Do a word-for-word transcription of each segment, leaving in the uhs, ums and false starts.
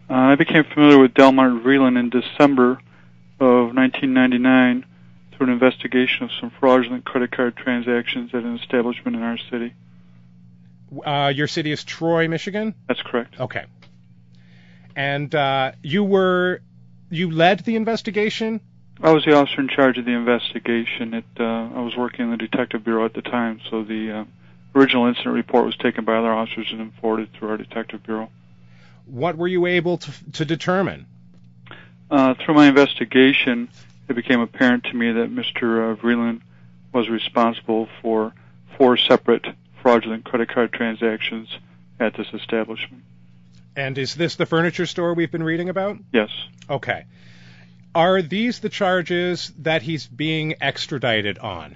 Uh, I became familiar with Delmar Vreeland in December of nineteen ninety-nine through an investigation of some fraudulent credit card transactions at an establishment in our city. Uh, your city is Troy, Michigan? That's correct. Okay. And uh, you were, you led the investigation? I was the officer in charge of the investigation. It, uh, I was working in the Detective Bureau at the time, so the uh, original incident report was taken by other officers and then forwarded through our Detective Bureau. What were you able to, to determine? Uh, through my investigation, it became apparent to me that Mister Uh, Vreeland was responsible for four separate fraudulent credit card transactions at this establishment. And is this the furniture store we've been reading about? Yes. Okay. Are these the charges that he's being extradited on?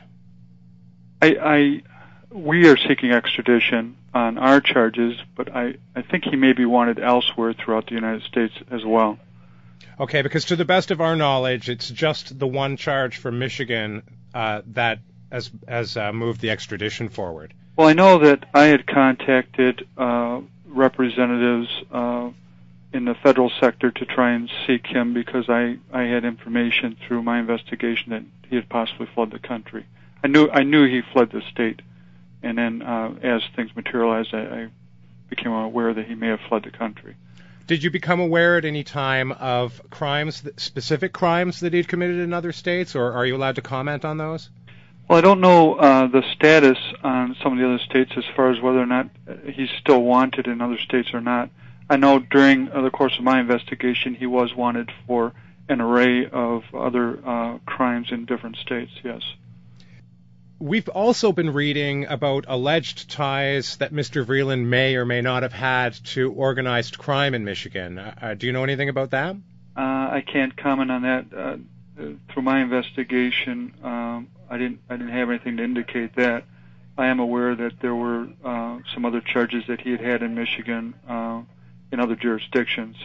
I, I we are seeking extradition on our charges, but I, I think he may be wanted elsewhere throughout the United States as well. Okay, because to the best of our knowledge, it's just the one charge from Michigan uh, that has, has uh, moved the extradition forward. Well, I know that I had contacted uh, representatives uh, in the federal sector to try and seek him because I, I had information through my investigation that he had possibly fled the country. I knew I knew he fled the state, and then uh, as things materialized, I, I became aware that he may have fled the country. Did you become aware at any time of crimes, that, specific crimes that he'd committed in other states, or are you allowed to comment on those? Well, I don't know uh, the status on some of the other states as far as whether or not he's still wanted in other states or not. I know during uh, the course of my investigation he was wanted for an array of other uh, crimes in different states, yes. We've also been reading about alleged ties that Mister Vreeland may or may not have had to organized crime in Michigan. Uh, do you know anything about that? Uh, I can't comment on that. Uh, through my investigation, um, I didn't I didn't have anything to indicate that. I am aware that there were uh, some other charges that he had had in Michigan uh, in other jurisdictions,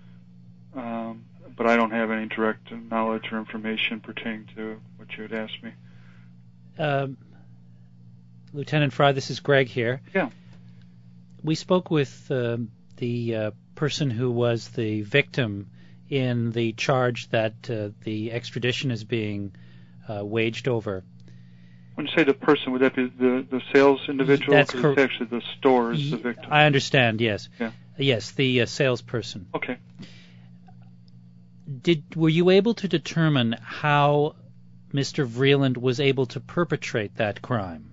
um, but I don't have any direct knowledge or information pertaining to what you had asked me. Um, Lieutenant Fry, this is Greg here. Yeah. We spoke with uh, the uh, person who was the victim in the charge that uh, the extradition is being uh, waged over. When you say the person, would that be the, the sales individual? That's correct. It's actually the store is the victim. I understand, yes. Yeah. Yes, the uh, salesperson. Okay. Did Were you able to determine how Mister Vreeland was able to perpetrate that crime?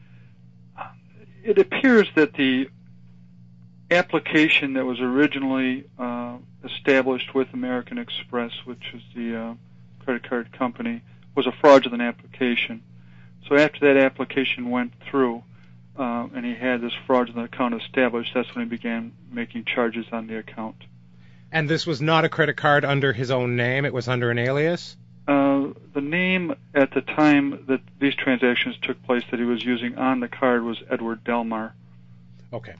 It appears that the application that was originally uh, established with American Express, which is the uh, credit card company, was a fraudulent application. So after that application went through uh, and he had this fraudulent account established, that's when he began making charges on the account. And this was not a credit card under his own name? It was under an alias? Uh, the name at the time that these transactions took place that he was using on the card was Edward Delmar. Okay.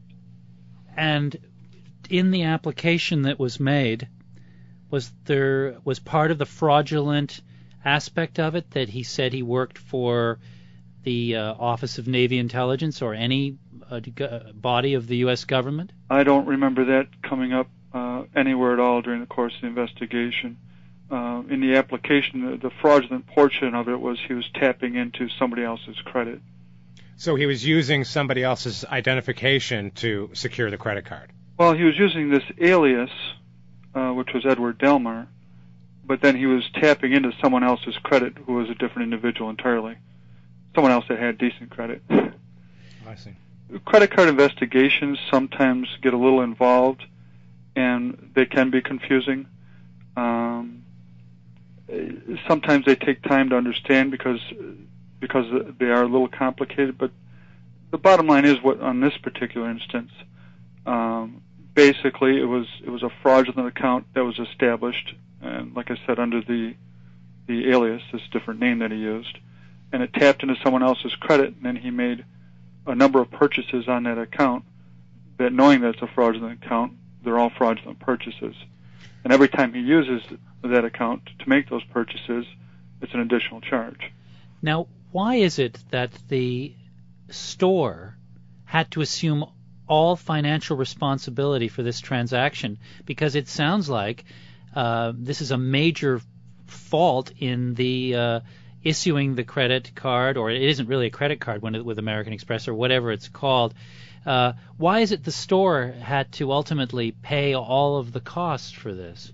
And in the application that was made, was there was part of the fraudulent aspect of it that he said he worked for the uh, Office of Navy Intelligence or any uh, body of the U S government? I don't remember that coming up uh, anywhere at all during the course of the investigation. Uh, in the application, the, the fraudulent portion of it was he was tapping into somebody else's credit. So he was using somebody else's identification to secure the credit card? Well, he was using this alias, uh, which was Edward Delmar, but then he was tapping into someone else's credit who was a different individual entirely. Someone else that had decent credit. I see. Credit card investigations sometimes get a little involved, and they can be confusing. Um, sometimes they take time to understand because because they are a little complicated. But the bottom line is, what on this particular instance, um, basically it was it was a fraudulent account that was established, and like I said, under the the alias, this different name that he used, and it tapped into someone else's credit, and then he made a number of purchases on that account. That knowing that it's a fraudulent account, they're all fraudulent purchases. And every time he uses that account to make those purchases, it's an additional charge. Now, why is it that the store had to assume all financial responsibility for this transaction? Because it sounds like uh, this is a major fault in the uh, issuing the credit card, or it isn't really a credit card when it, with American Express or whatever it's called. Uh, why is it the store had to ultimately pay all of the costs for this?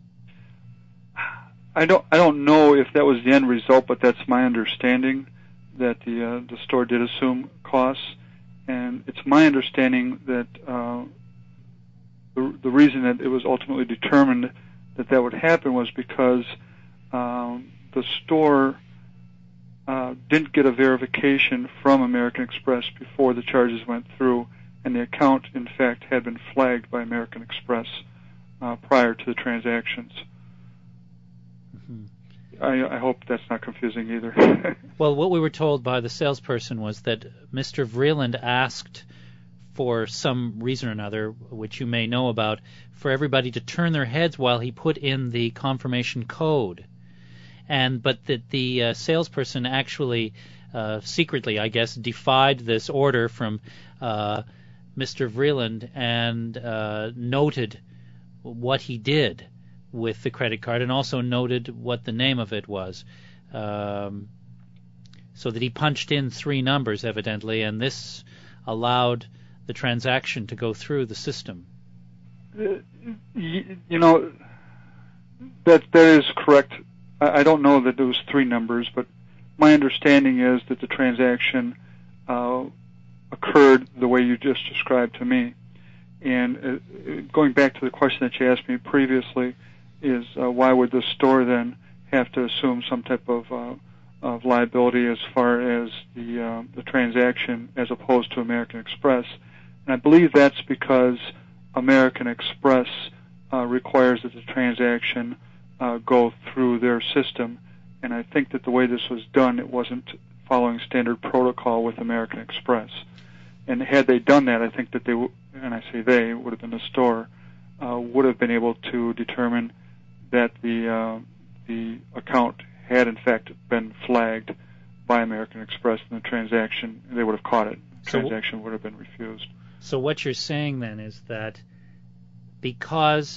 I don't I don't know if that was the end result, but that's my understanding, that the uh, the store did assume costs, and it's my understanding that uh, the the reason that it was ultimately determined that that would happen was because um, the store uh, didn't get a verification from American Express before the charges went through, and the account, in fact, had been flagged by American Express uh, prior to the transactions. I, I hope that's not confusing either. Well, what we were told by the salesperson was that Mister Vreeland asked, for some reason or another, which you may know about, for everybody to turn their heads while he put in the confirmation code. And but that the uh, salesperson actually uh, secretly, I guess, defied this order from uh, Mister Vreeland and uh, noted what he did with the credit card, and also noted what the name of it was, um, so that he punched in three numbers, evidently, and this allowed the transaction to go through the system. Uh, you, you know, that that is correct. I, I don't know that there was three numbers, but my understanding is that the transaction uh, occurred the way you just described to me. And uh, going back to the question that you asked me previously, is uh, why would the store then have to assume some type of uh, of liability as far as the uh, the transaction as opposed to American Express? And I believe that's because American Express uh, requires that the transaction uh, go through their system, and I think that the way this was done, it wasn't following standard protocol with American Express. And had they done that, I think that they, w- and I say they, would have been the store, uh, would have been able to determine that the uh, the account had in fact been flagged by American Express, and the transaction, they would have caught it. The So, transaction would have been refused. So what you're saying then is that because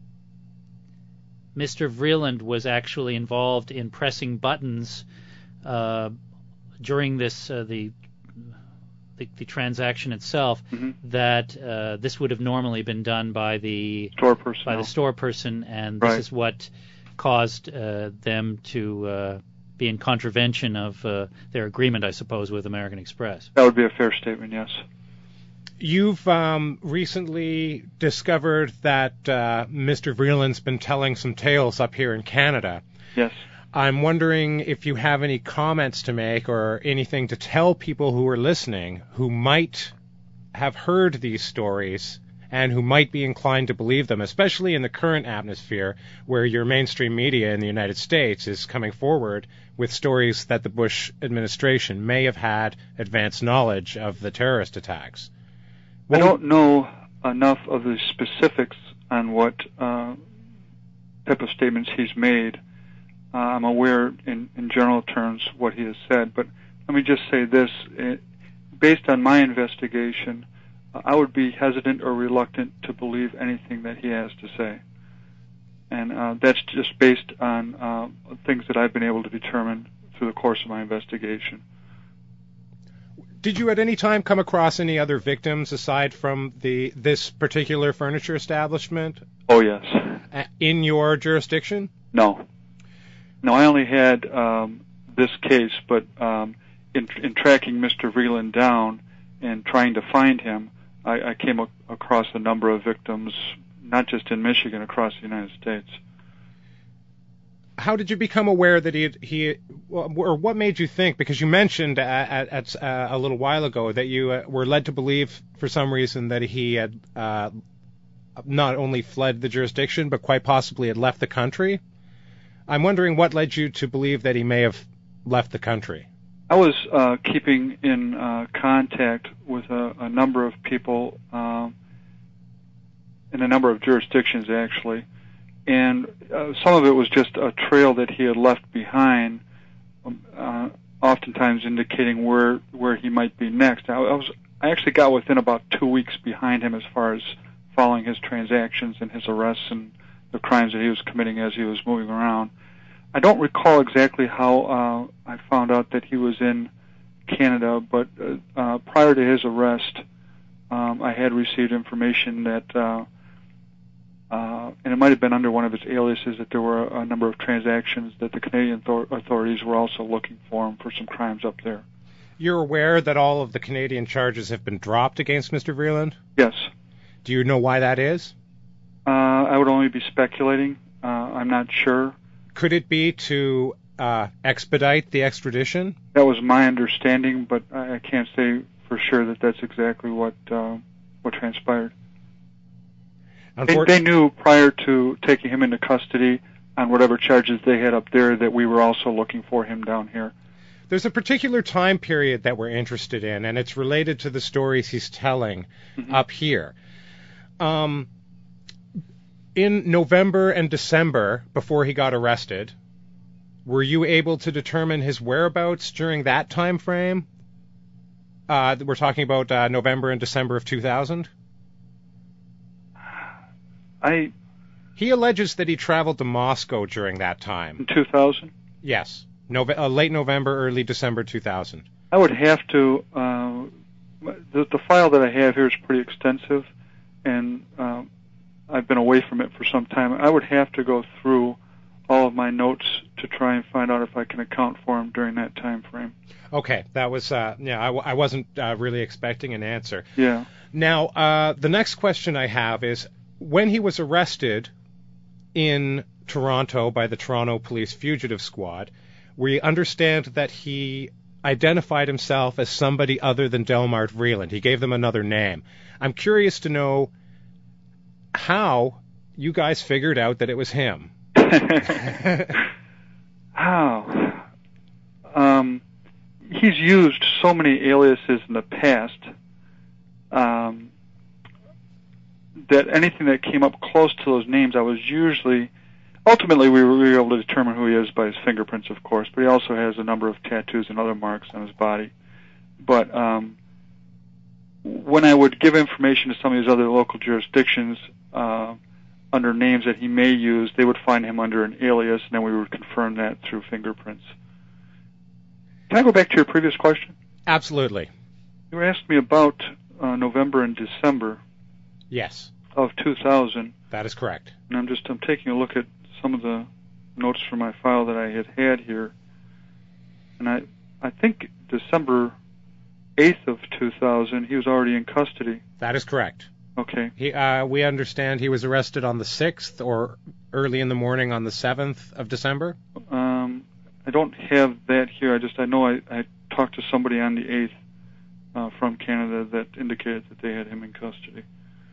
Mister Vreeland was actually involved in pressing buttons uh, during this uh, the, the the transaction itself, Mm-hmm. that uh, this would have normally been done by the Store personnel. by the store person, and this Right. is what caused uh, them to uh, be in contravention of uh, their agreement, I suppose, with American Express. That would be a fair statement, yes. You've um, recently discovered that uh, Mister Vreeland's been telling some tales up here in Canada. Yes. I'm wondering if you have any comments to make or anything to tell people who are listening who might have heard these stories and who might be inclined to believe them, especially in the current atmosphere where your mainstream media in the United States is coming forward with stories that the Bush administration may have had advanced knowledge of the terrorist attacks. I don't know enough of the specifics on what uh, type of statements he's made. Uh, I'm aware in, in general terms what he has said, but let me just say this. It, based on my investigation, uh, I would be hesitant or reluctant to believe anything that he has to say. And uh, that's just based on uh, things that I've been able to determine through the course of my investigation. Did you at any time come across any other victims aside from the this particular furniture establishment? Oh, yes. In your jurisdiction? No. No, I only had um, this case, but um, in, in tracking Mister Vreeland down and trying to find him, I, I came a- across a number of victims, not just in Michigan, across the United States. How did you become aware that he, he or what made you think, because you mentioned at, at, uh, a little while ago that you uh, were led to believe for some reason that he had uh, not only fled the jurisdiction, but quite possibly had left the country? I'm wondering what led you to believe that he may have left the country. I was uh, keeping in uh, contact with a, a number of people uh, in a number of jurisdictions, actually, and uh, some of it was just a trail that he had left behind, um, uh, oftentimes indicating where where he might be next. I, I was I actually got within about two weeks behind him as far as following his transactions and his arrests and the crimes that he was committing as he was moving around. I don't recall exactly how uh, I found out that he was in Canada, but uh, uh, prior to his arrest, um, I had received information that, uh, uh, and it might have been under one of his aliases, that there were a number of transactions that the Canadian thor- authorities were also looking for him for some crimes up there. You're aware that all of the Canadian charges have been dropped against Mister Vreeland? Yes. Do you know why that is? Uh, I would only be speculating. Uh, I'm not sure. Could it be to uh, expedite the extradition? That was my understanding, but I can't say for sure that that's exactly what uh, what transpired. They, they knew prior to taking him into custody on whatever charges they had up there that we were also looking for him down here. There's a particular time period that we're interested in, and it's related to the stories he's telling mm-hmm. up here. Um, in November and December, before he got arrested, were you able to determine his whereabouts during that time frame? Uh, we're talking about uh, November and December of two thousand? I. He alleges that he traveled to Moscow during that time. In two thousand? Yes. Nove- uh, late November, early December two thousand. I would have to. Uh, the, the file that I have here is pretty extensive, and uh, I've been away from it for some time. I would have to go through all of my notes to try and find out if I can account for him during that time frame. Okay, that was uh, yeah. I, w- I wasn't uh, really expecting an answer. Yeah. Now, uh, the next question I have is, when he was arrested in Toronto by the Toronto Police Fugitive Squad, we understand that he identified himself as somebody other than Delmar Vreeland. He gave them another name. I'm curious to know how you guys figured out that it was him. How? Um, he's used so many aliases in the past um, that anything that came up close to those names, I was usually... Ultimately, we were, we were able to determine who he is by his fingerprints, of course, but he also has a number of tattoos and other marks on his body. But um, when I would give information to some of these other local jurisdictions uh, under names that he may use, they would find him under an alias, and then we would confirm that through fingerprints. Can I go back to your previous question? Absolutely. You were asking me about uh, November and December. Yes. Of two thousand. That is correct. And I'm just I'm taking a look at some of the notes from my file that I had had here, and I I think December eighth of two thousand, he was already in custody. That is correct. Okay. He, uh, we understand he was arrested on the sixth or early in the morning on the seventh of December? Um, I don't have that here. I just I know I, I talked to somebody on the eighth uh, from Canada that indicated that they had him in custody.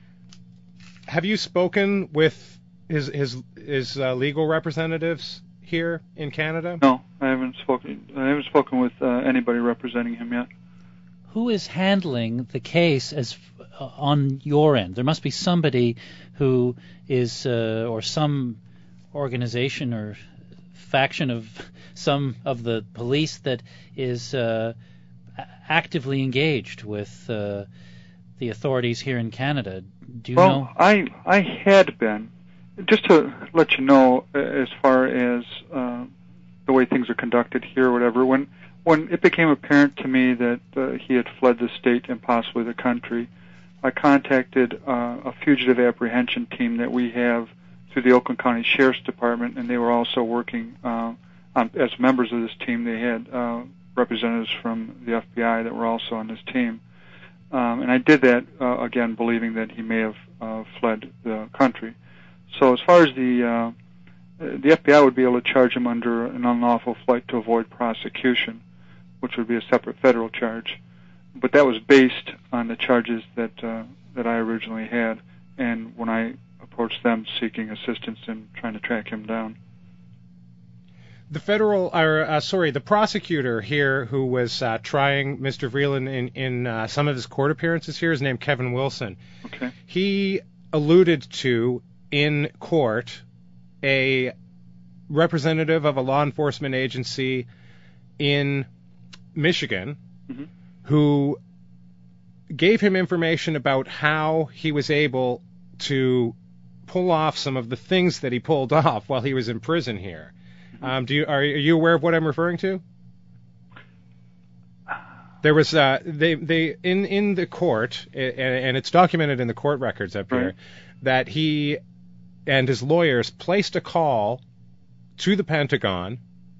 Have you spoken with his his his uh, legal representatives here in Canada? No, I haven't spoken. I haven't spoken with uh, anybody representing him yet. Who is handling the case as uh, on your end? There must be somebody who is, uh, or some organization or faction of some of the police that is uh, actively engaged with uh, the authorities here in Canada. Do you well, know? Well, I I had been. Just to let you know, as far as uh, the way things are conducted here or whatever, when when it became apparent to me that uh, he had fled the state and possibly the country, I contacted uh, a fugitive apprehension team that we have through the Oakland County Sheriff's Department, and they were also working uh, on, as members of this team. They had uh, representatives from the F B I that were also on this team. Um, and I did that, uh, again, believing that he may have uh, fled the country. So as far as the uh, the F B I would be able to charge him under an unlawful flight to avoid prosecution, which would be a separate federal charge. But that was based on the charges that uh, that I originally had, and when I approached them seeking assistance in trying to track him down. The federal, or uh, sorry, the prosecutor here who was uh, trying Mister Vreeland in in uh, some of his court appearances here is named Kevin Wilson. Okay. He alluded to in court a representative of a law enforcement agency in Michigan mm-hmm. who gave him information about how he was able to pull off some of the things that he pulled off while he was in prison here. Um, do you are, are you aware of what I'm referring to? There was uh, they they in in the court, and, and it's documented in the court records up here, right, that he and his lawyers placed a call to the Pentagon,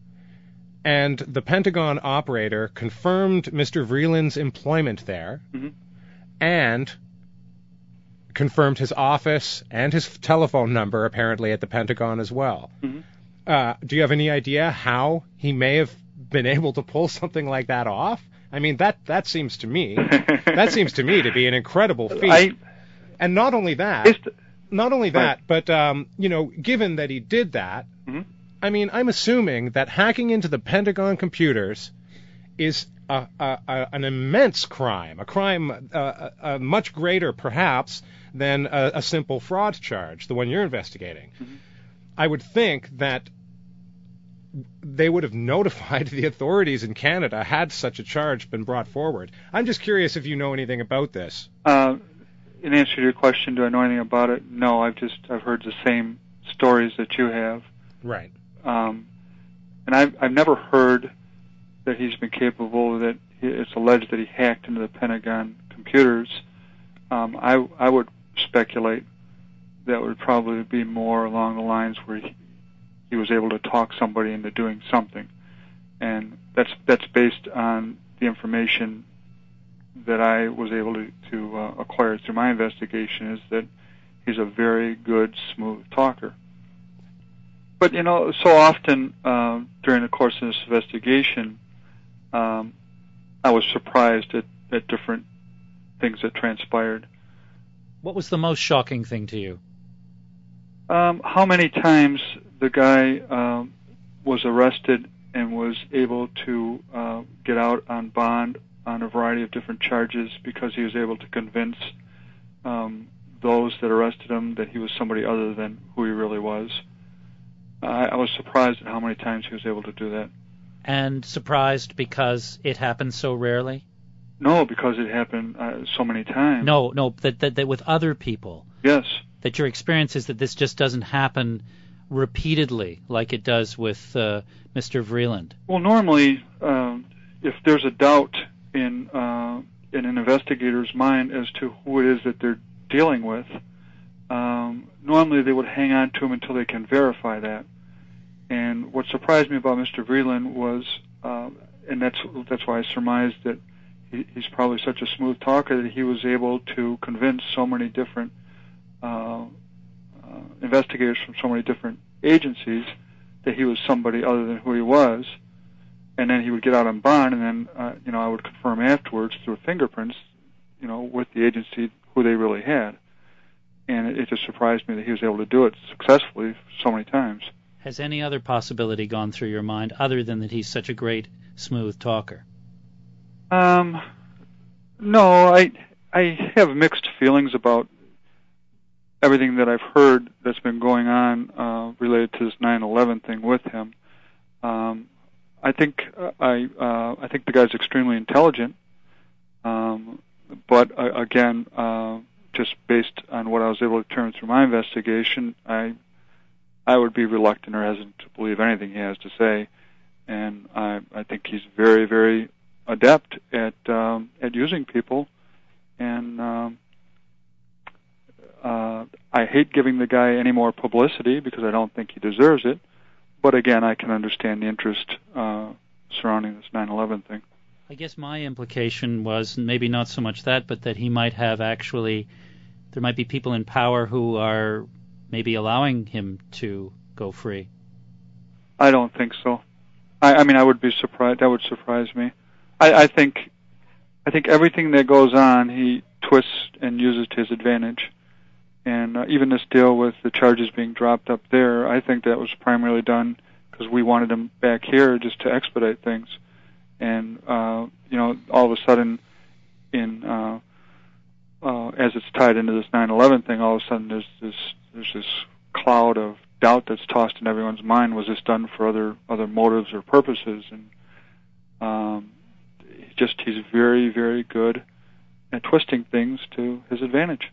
and the Pentagon operator confirmed Mister Vreeland's employment there, mm-hmm. and confirmed his office and his telephone number apparently at the Pentagon as well. Mm-hmm. Uh, do you have any idea how he may have been able to pull something like that off? I mean, that that seems to me that seems to me to be an incredible feat. I, and not only that, the, not only that, right. but um, you know, given that he did that, mm-hmm. I mean, I'm assuming that hacking into the Pentagon computers is a, a, a, an immense crime, a crime uh, a, a much greater, perhaps, than a, a simple fraud charge, the one you're investigating. Mm-hmm. I would think that they would have notified the authorities in Canada had such a charge been brought forward. I'm just curious if you know anything about this. Uh, in answer to your question, do I know anything about it? No, I've just I've heard the same stories that you have. Right. Um, and I've I've never heard that he's been capable, that he, it's alleged that he hacked into the Pentagon computers. Um, I I would speculate that would probably be more along the lines where he, he was able to talk somebody into doing something, and that's that's based on the information that I was able to, to uh, acquire through my investigation, is that he's a very good, smooth talker. But, you know, so often uh, during the course of this investigation, um, I was surprised at, at different things that transpired. What was the most shocking thing to you? Um, how many times the guy um, was arrested and was able to uh, get out on bond on a variety of different charges because he was able to convince um, those that arrested him that he was somebody other than who he really was. I, I was surprised at how many times he was able to do that. And surprised because it happened so rarely? No, because it happened uh, so many times. No, no, that, that that with other people. Yes. That your experience is that this just doesn't happen repeatedly like it does with uh, Mister Vreeland. Well, normally, um, if there's a doubt in uh, in an investigator's mind as to who it is that they're dealing with, um, normally they would hang on to him until they can verify that. And what surprised me about Mister Vreeland was, uh, and that's that's why I surmised that he, he's probably such a smooth talker, that he was able to convince so many different uh, uh, investigators from so many different agencies that he was somebody other than who he was. And then he would get out on bond, and then uh, you know I would confirm afterwards through fingerprints, you know, with the agency who they really had. And it, it just surprised me that he was able to do it successfully so many times. Has any other possibility gone through your mind other than that he's such a great, smooth talker? Um, no, I I have mixed feelings about everything that I've heard that's been going on uh, related to this nine eleven thing with him. Um, I think uh, I uh, I think the guy's extremely intelligent, um, but uh, again, uh, just based on what I was able to determine through my investigation, I I would be reluctant or hesitant to believe anything he has to say, and I I think he's very very adept at um, at using people, and um, uh, I hate giving the guy any more publicity because I don't think he deserves it. But again, I can understand the interest uh, surrounding this nine eleven thing. I guess my implication was maybe not so much that, but that he might have actually, there might be people in power who are maybe allowing him to go free. I don't think so. I, I mean, I would be surprised. That would surprise me. I, I think, I think everything that goes on, he twists and uses to his advantage. And uh, even this deal with the charges being dropped up there, I think that was primarily done because we wanted him back here just to expedite things. And, uh, you know, all of a sudden, in uh, uh, as it's tied into this nine eleven thing, all of a sudden there's this there's this cloud of doubt that's tossed in everyone's mind. Was this done for other other motives or purposes? And um, just he's very, very good and twisting things to his advantage.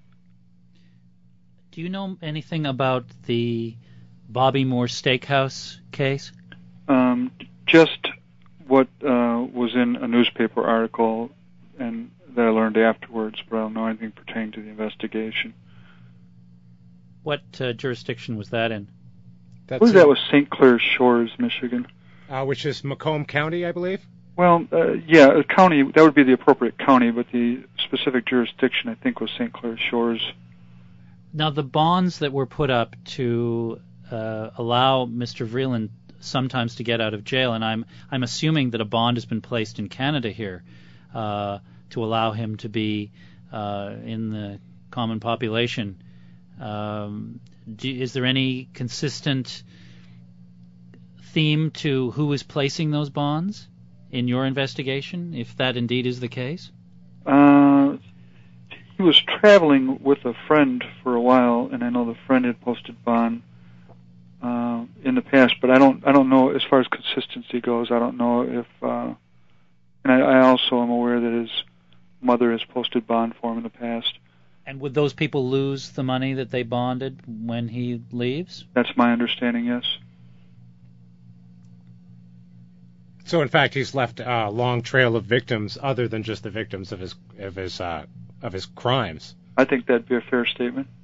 Do you know anything about the Bobby Moore Steakhouse case? Um, just what uh, was in a newspaper article and that I learned afterwards, but I don't know anything pertaining to the investigation. What uh, jurisdiction was that in? I believe that was Saint Clair Shores, Michigan. Uh, which is Macomb County, I believe? Well, uh, yeah, a county, that would be the appropriate county, but the specific jurisdiction, I think, was Saint Clair Shores. Now, the bonds that were put up to uh, allow Mister Vreeland sometimes to get out of jail, and I'm I'm assuming that a bond has been placed in Canada here uh, to allow him to be uh, in the common population. Um, do, is there any consistent theme to who is placing those bonds in your investigation, if that indeed is the case? Uh, he was traveling with a friend for a while, and I know the friend had posted bond uh, in the past, but I don't I don't know as far as consistency goes. I don't know if, uh, and I, I also am aware that his mother has posted bond for him in the past. And would those people lose the money that they bonded when he leaves? That's my understanding, yes. So, in fact, he's left a long trail of victims other than just the victims of his of his uh, of his crimes. I think that'd be a fair statement.